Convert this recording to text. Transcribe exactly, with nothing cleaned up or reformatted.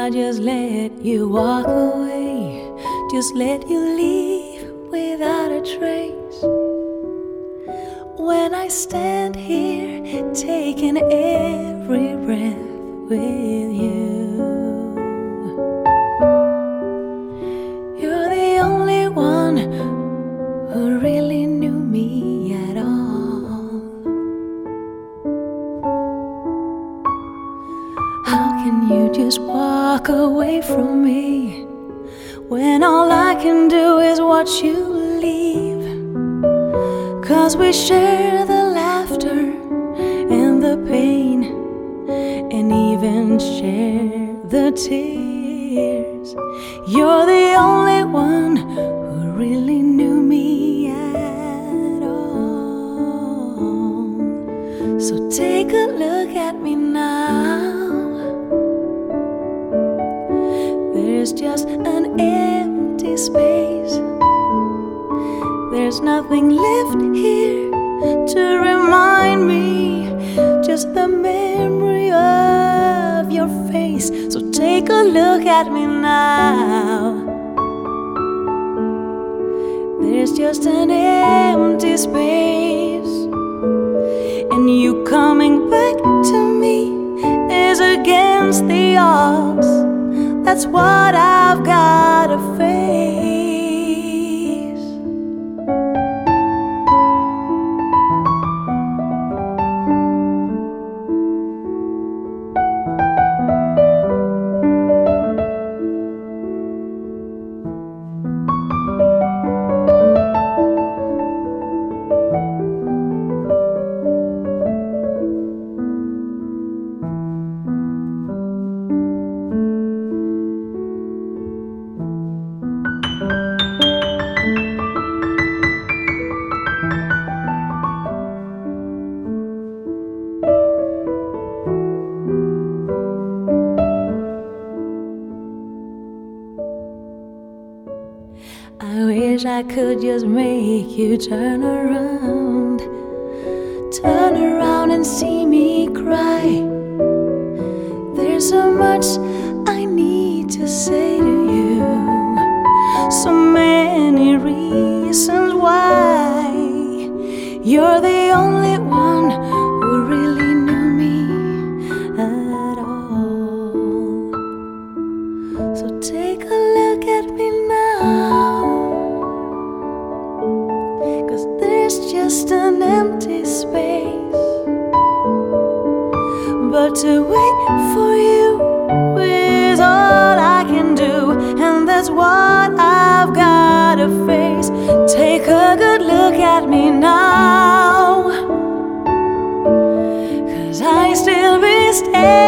I just let you walk away, just let you leave without a trace. When I stand here taking every breath with you, you're the only one who really knew me at all. How can you just walk away from me when all I can do is watch you leave? 'Cause we share the laughter and the pain, and even share the tears. You're the only one who really knew me at all. So take a look at me now. There's just an empty space. There's nothing left here to remind me, just the memory of your face. So take a look at me now. There's just an empty space, and you coming back to me is against the odds. That's what I've gotta face. I wish I could just make you turn around, turn around and see me cry. There's so much I need to say to you, so many reasons why. You're the only one who really knew me at all. So take a look at me now, 'cause there's just an empty space. But to wait for you is all I can do, and that's what I've gotta face. Take a good look at me now, 'cause I still be standing